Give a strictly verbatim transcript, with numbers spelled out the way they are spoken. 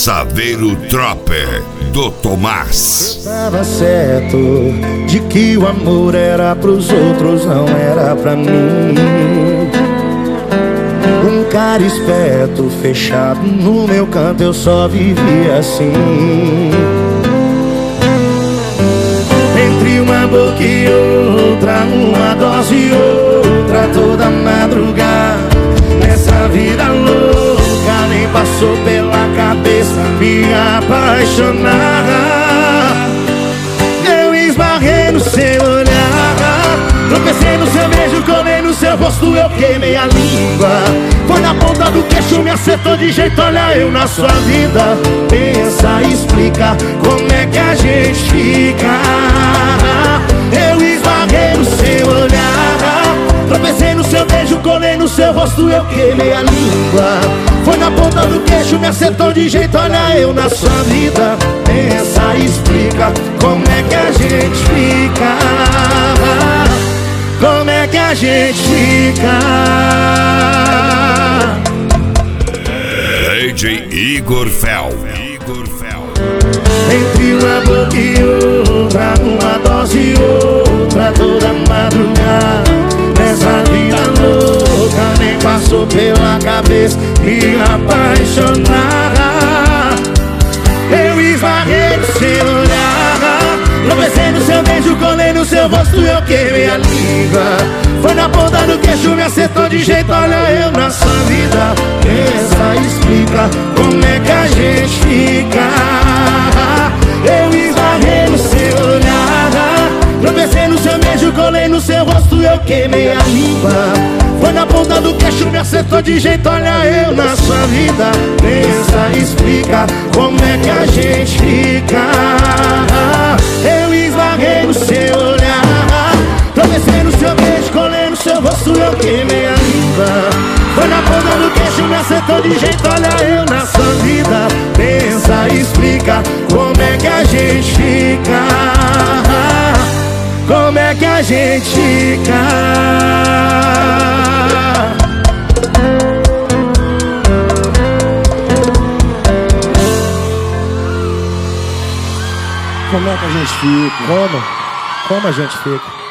Saveiro Tropper do Tomás. Tava certo de que o amor era pros outros, não era pra mim. Um cara esperto, fechado no meu canto, eu só vivia assim. Entre uma boca e outra, uma dose e outra, toda madrugada. Nessa vida louca, nem passou pela cabeça me apaixonar. Eu esbarrei no seu olhar, tropecei no seu beijo, colei no seu rosto, eu queimei a língua. Foi na ponta do queixo, me acertou de jeito, olha eu na sua vida. Pensa, explica como é que a gente fica. Eu esbarrei no seu olhar, tropecei no seu beijo, colei no seu rosto, eu queimei a língua. Foi na ponta do queixo, me acertou de jeito, olha eu na sua vida. Pensa, explica como é que a gente fica. Como é que a gente fica. D J Igor Fel. Igor Fel. Entre uma boca e outra, uma dose e outra, toda madrugada. Nessa vida louca, nem passou pela cabeça me apaixonar. Eu esbarrei no seu olhar, tropecei no seu beijo, colei no seu rosto, eu queimei a língua. Foi na ponta do queixo, me acertou de jeito, olha eu na sua vida. Pensa, explica como é que a gente fica. Eu esbarrei no seu olhar, tropecei no seu beijo, colei no seu rosto, eu queimei a língua. Foi na ponta do queixo, me acertou de jeito, olha eu na sua vida. Pensa, explica como é que a gente fica. Eu esbarrei no seu olhar, tropecei no seu beijo, colei no seu rosto, eu queimei a língua. Foi na ponta do queixo, me acertou de jeito, olha eu na sua vida. Pensa, explica como é que a gente fica. Como é que a gente fica. Como é que a gente fica? Como? Como a gente fica?